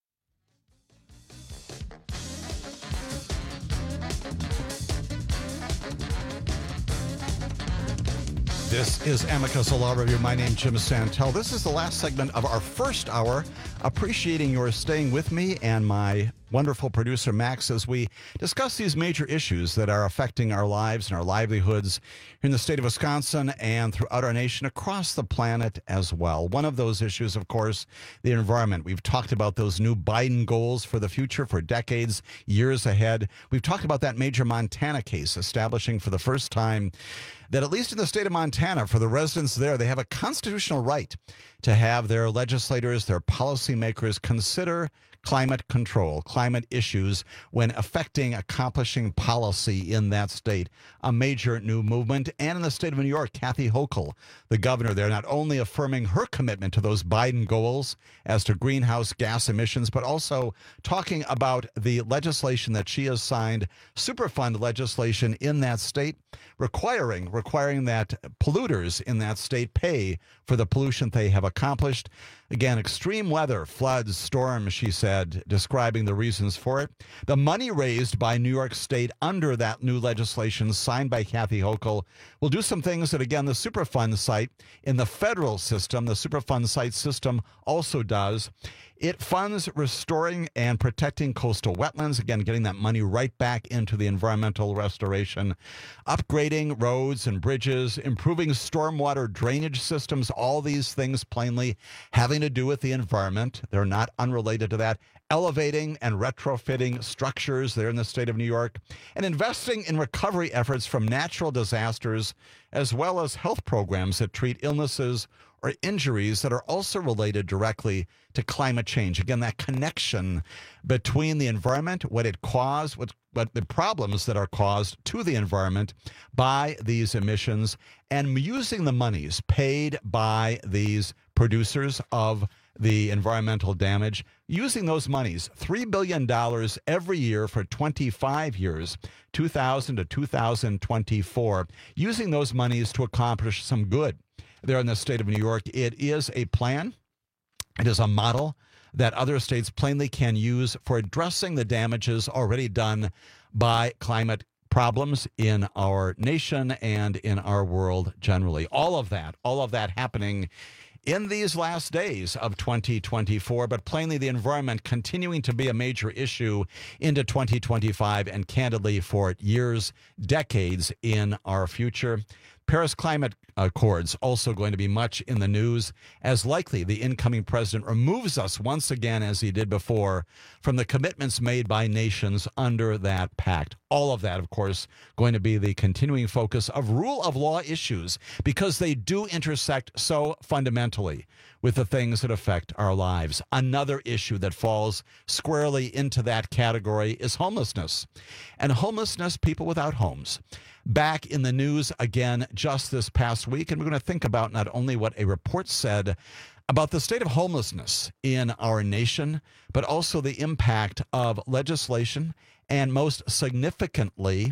This is Amicus, a law review. My name is Jim Santel. This is the last segment of our first hour. Appreciating your staying with me and my wonderful producer, Max, as we discuss these major issues that are affecting our lives and our livelihoods in the state of Wisconsin and throughout our nation, across the planet as well. One of those issues, of course, the environment. We've talked about those new Biden goals for the future, for decades, years ahead. We've talked about that major Montana case establishing for the first time that, at least in the state of Montana, for the residents there, they have a constitutional right to have their legislators, their policymakers consider climate control, climate issues when affecting accomplishing policy in that state. A major new movement. And in the state of New York, Kathy Hochul, the governor there, not only affirming her commitment to those Biden goals as to greenhouse gas emissions, but also talking about the legislation that she has signed, Superfund legislation in that state, requiring that polluters in that state pay for the pollution they have accomplished. Again, extreme weather, floods, storms, she said, describing the reasons for it. The money raised by New York State under that new legislation signed by Kathy Hochul will do some things that, again, the Superfund site in the federal system, the Superfund site system also does. It funds restoring and protecting coastal wetlands, again, getting that money right back into the environmental restoration, upgrading roads and bridges, improving stormwater drainage systems, all these things plainly having to do with the environment. They're not unrelated to that. Elevating and retrofitting structures there in the state of New York, and investing in recovery efforts from natural disasters, as well as health programs that treat illnesses or injuries that are also related directly to climate change. Again, that connection between the environment, what it caused, what the problems that are caused to the environment by these emissions, and using the monies paid by these producers of the environmental damage, using those monies, $3 billion every year for 25 years, 2000 to 2024, using those monies to accomplish some good there in the state of New York. It is a plan. It is a model that other states plainly can use for addressing the damages already done by climate problems in our nation and in our world generally. All of that happening in these last days of 2024, but plainly the environment continuing to be a major issue into 2025 and candidly for years, decades in our future. Paris Climate Accords also going to be much in the news, as likely the incoming president removes us once again, as he did before, from the commitments made by nations under that pact. All of that, of course, going to be the continuing focus of rule of law issues, because they do intersect so fundamentally with the things that affect our lives. Another issue that falls squarely into that category is homelessness. And homelessness, people without homes. Back in the news again just this past week, and we're going to think about not only what a report said about the state of homelessness in our nation, but also the impact of legislation and most significantly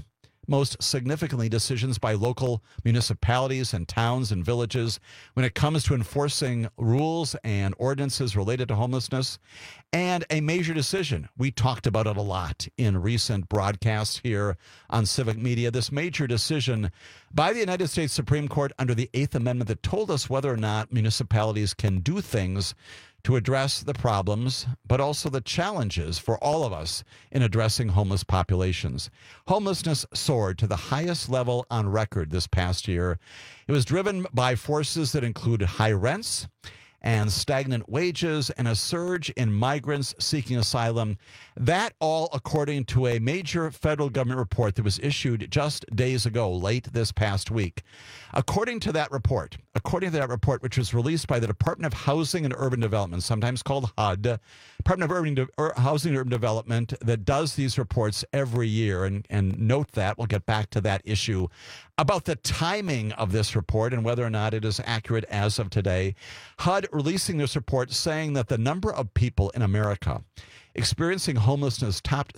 decisions by local municipalities and towns and villages when it comes to enforcing rules and ordinances related to homelessness. And a major decision, we talked about it a lot in recent broadcasts here on Civic Media, this major decision by the United States Supreme Court under the Eighth Amendment that told us whether or not municipalities can do things to address the problems, but also the challenges for all of us in addressing homeless populations. Homelessness soared to the highest level on record this past year. It was driven by forces that included high rents and stagnant wages and a surge in migrants seeking asylum. That all according to a major federal government report that was issued just days ago, late this past week. According to that report, which was released by the Department of Housing and Urban Development, sometimes called HUD, Department of Housing and Urban Development, that does these reports every year. And note that, we'll get back to that issue about the timing of this report and whether or not it is accurate as of today. HUD releasing this report saying that the number of people in America experiencing homelessness topped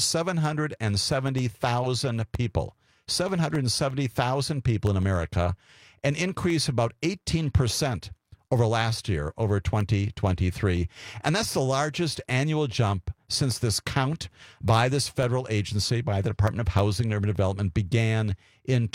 770,000 people. 770,000 people in America, an increase about 18% over last year, over 2023. And that's the largest annual jump since this count by this federal agency, by the Department of Housing and Urban Development, began in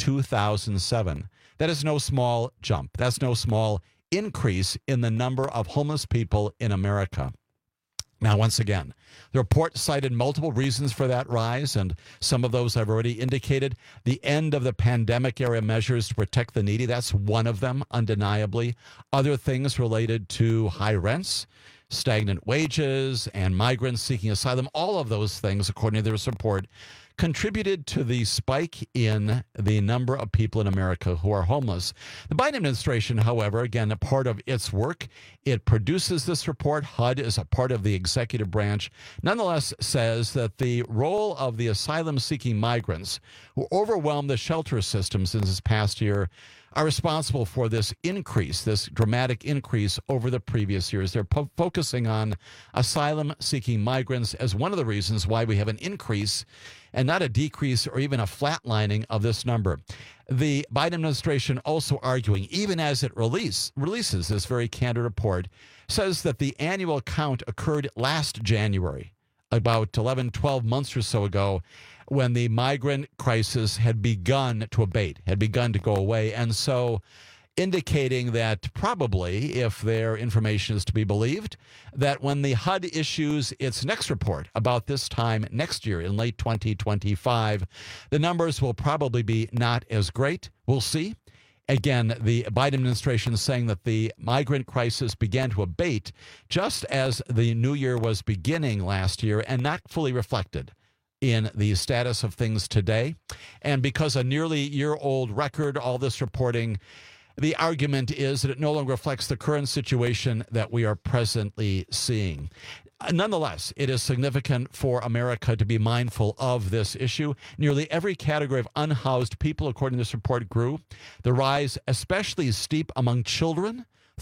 2007. That is no small jump. That's no small increase in the number of homeless people in America. Now, once again, the report cited multiple reasons for that rise, and some of those I've already indicated. The end of the pandemic-era measures to protect the needy, that's one of them, undeniably. Other things related to high rents, stagnant wages, and migrants seeking asylum, all of those things, according to this report, contributed to the spike in the number of people in America who are homeless. The Biden administration, however, again, a part of its work, it produces this report. HUD is a part of the executive branch, nonetheless says that the role of the asylum-seeking migrants who overwhelmed the shelter systems in this past year are responsible for this increase, this dramatic increase over the previous years. They're focusing on asylum-seeking migrants as one of the reasons why we have an increase and not a decrease or even a flatlining of this number. The Biden administration also arguing, even as it releases this very candid report, says that the annual count occurred last January, about 11, 12 months or so ago, when the migrant crisis had begun to abate, had begun to go away. And so indicating that probably, if their information is to be believed, that when the HUD issues its next report about this time next year in late 2025, the numbers will probably be not as great. We'll see. Again, the Biden administration is saying that the migrant crisis began to abate just as the new year was beginning last year and not fully reflected in the status of things today. And because a nearly year-old record, all this reporting, the argument is that it no longer reflects the current situation that we are presently seeing. Nonetheless, it is significant for America to be mindful of this issue. Nearly every category of unhoused people, according to this report, grew. The rise especially steep among children,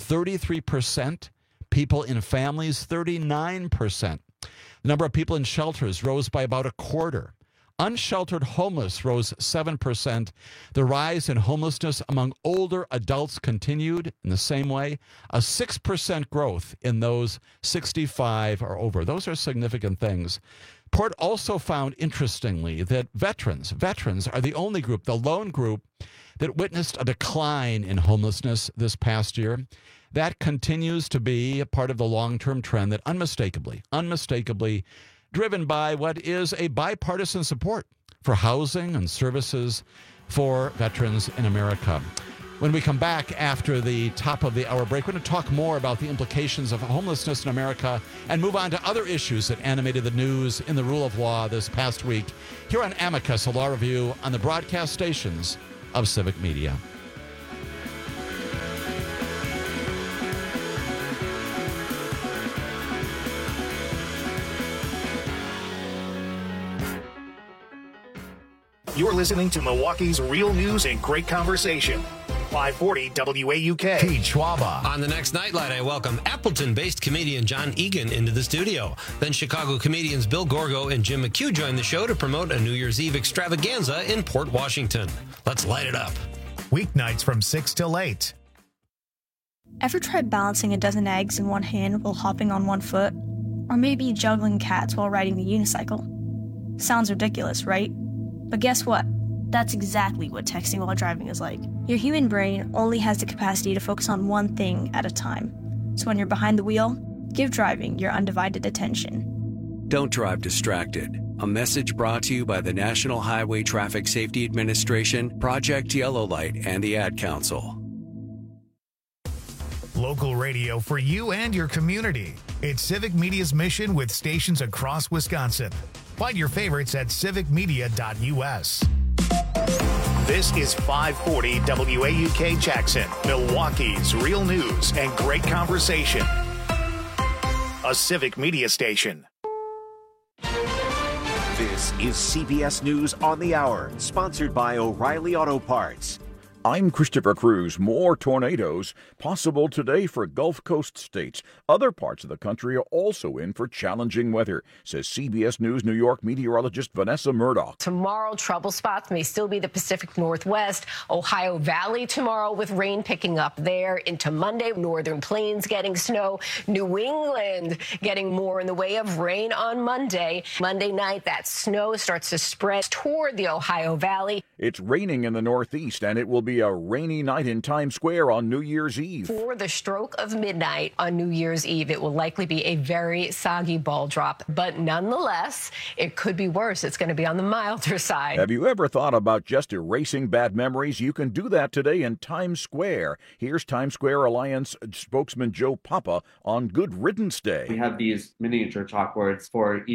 33%. People in families, 39%. The number of people in shelters rose by about a quarter. Unsheltered homeless rose 7%. The rise in homelessness among older adults continued in the same way. A 6% growth in those 65 or over. Those are significant things. Report also found, interestingly, that veterans are the only group, the lone group, that witnessed a decline in homelessness this past year. That continues to be a part of the long-term trend that unmistakably driven by what is a bipartisan support for housing and services for veterans in America. When we come back after the top of the hour break, we're going to talk more about the implications of homelessness in America and move on to other issues that animated the news in the rule of law this past week here on Amicus, a law review on the broadcast stations of Civic Media. You're listening to Milwaukee's Real News and Great Conversation. 540 WAUK. Pete Schwaba. On the next Nightlight, I welcome Appleton-based comedian John Egan into the studio. Then Chicago comedians Bill Gorgo and Jim McHugh join the show to promote a New Year's Eve extravaganza in Port Washington. Let's light it up. Weeknights from 6 till 8. Ever tried balancing a dozen eggs in one hand while hopping on one foot? Or maybe juggling cats while riding a unicycle? Sounds ridiculous, right? But guess what? That's exactly what texting while driving is like. Your human brain only has the capacity to focus on one thing at a time. So when you're behind the wheel, give driving your undivided attention. Don't drive distracted. A message brought to you by the National Highway Traffic Safety Administration, Project Yellow Light, and the Ad Council. Local radio for you and your community. It's Civic Media's mission with stations across Wisconsin. Find your favorites at civicmedia.us. This is 540 WAUK Jackson, Milwaukee's Real News and Great Conversation. A Civic Media station. This is CBS News on the Hour, sponsored by O'Reilly Auto Parts. I'm Christopher Cruz. More tornadoes possible today for Gulf Coast states. Other parts of the country are also in for challenging weather, says CBS News New York meteorologist Vanessa Murdoch. Tomorrow, trouble spots may still be the Pacific Northwest, Ohio Valley tomorrow with rain picking up there into Monday. Northern Plains getting snow. New England getting more in the way of rain on Monday. Monday night, that snow starts to spread toward the Ohio Valley. It's raining in the Northeast, and it will be a rainy night in Times Square on New Year's Eve. For the stroke of midnight on New Year's Eve, it will likely be a very soggy ball drop. But nonetheless, it could be worse. It's going to be on the milder side. Have you ever thought about just erasing bad memories? You can do that today in Times Square. Here's Times Square Alliance spokesman Joe Papa on Good Riddance Day. We have these miniature chalkboards for each